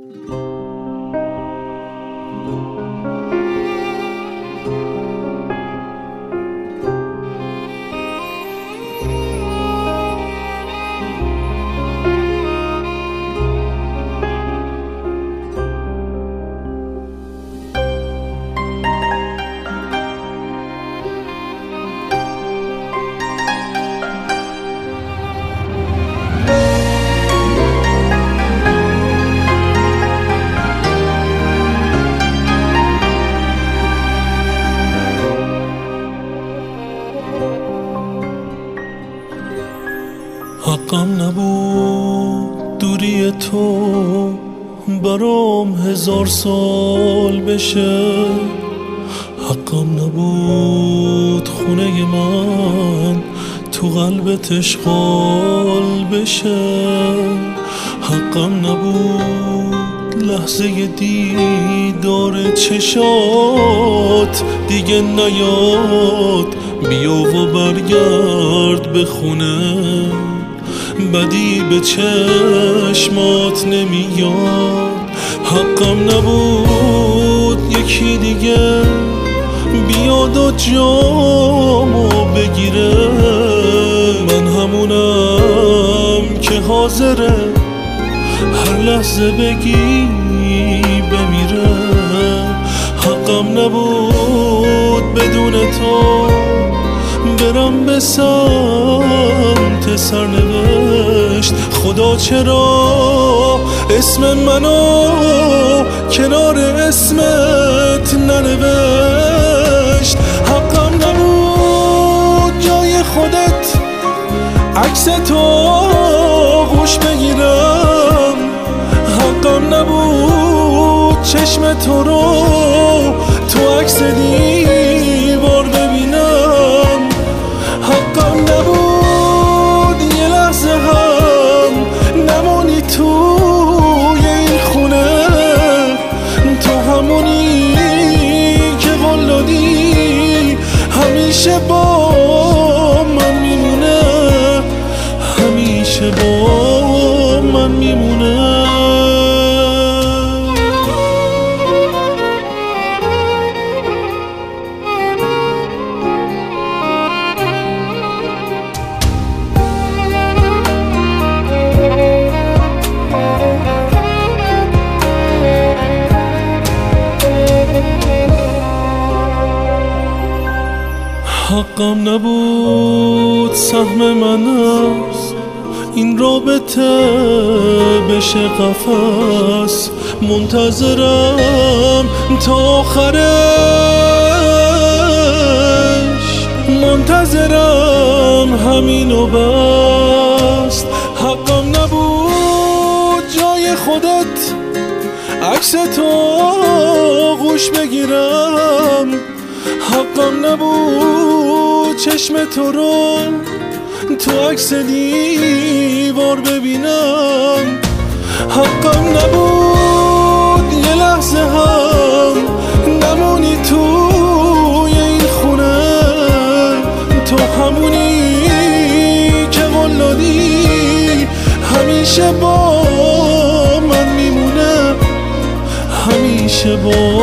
حقم نبود دوری تو برام 1000 سال بشه، حقم نبود خونه من تو قلبت اشغال بشه، حقم نبود لحظه دیدار چشات دیگه نیاد، بیا و برگرد به خونه، بدی به چشمات نمیاد. حقم نبود یکی دیگه بیاد و جامو بگیره، من همونم که حاضره هر لحظه بگی بمیره. حقم نبود بدون تو برم به سمت سرنوشت، خدا چرا اسم منو کنار اسمت ننوشت. حقم نبود جای خودت عکس تو گوش بگیرم، حقم نبود چشم تو رو تو عکس دیوار ببینم، حقم نبود یه لحظه هم نمونی توی این خونه، تو همونی که قول دادی همیشه با من میمونه، همیشه با من میمونه. حقم نبود سهم من از این رابطه بشه قفس، منتظرم تا آخرش، منتظرم همینو بست. حقم نبود جای خودت عکس تو گوش بگیرم، حقم نبود چشم تو رو تو عکس دیوار ببینم، حقم نبود یه لحظه هم نمونی توی این خونه، تو همونی که قول دادی همیشه با من میمونه، همیشه با